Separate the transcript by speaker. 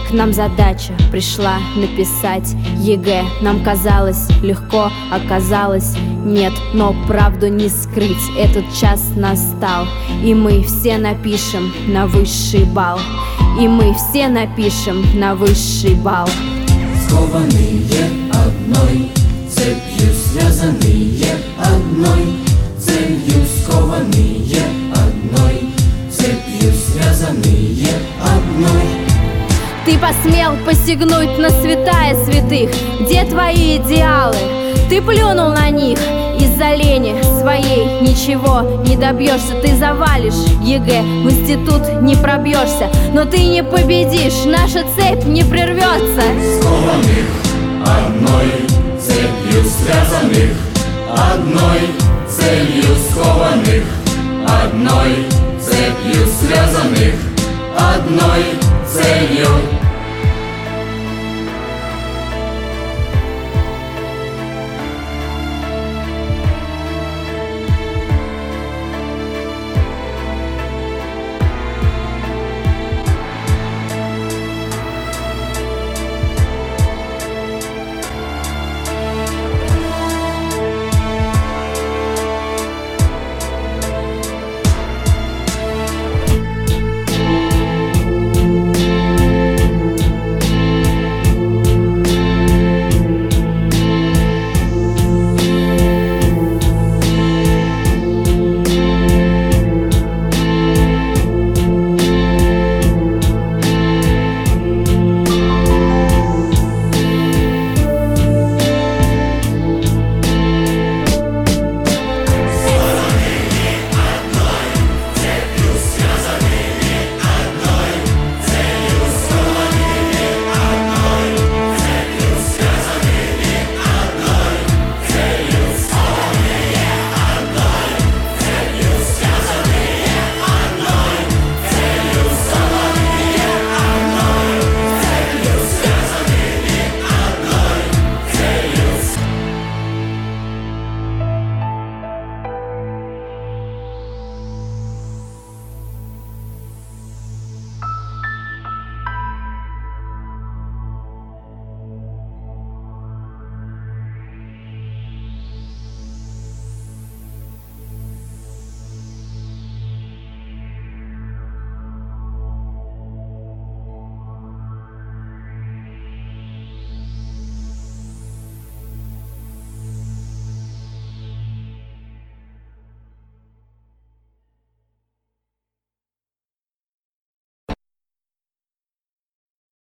Speaker 1: К нам задача пришла написать ЕГЭ. Нам казалось легко, оказалось нет. Но правду не скрыть, этот час настал. И мы все напишем на высший балл. И мы все напишем на высший балл.
Speaker 2: Скованные одной цепью, связанные одной целью. Скованные одной цепью, связанные одной.
Speaker 1: Ты посмел посягнуть на святая святых. Где твои идеалы? Ты плюнул на них. Из-за лени своей ничего не добьешься. Ты завалишь ЕГЭ, в институт не пробьешься. Но ты не победишь, наша цепь не прервется.
Speaker 2: Скованных одной цепью, связанных одной целью. Скованных одной цепью, связанных одной целью.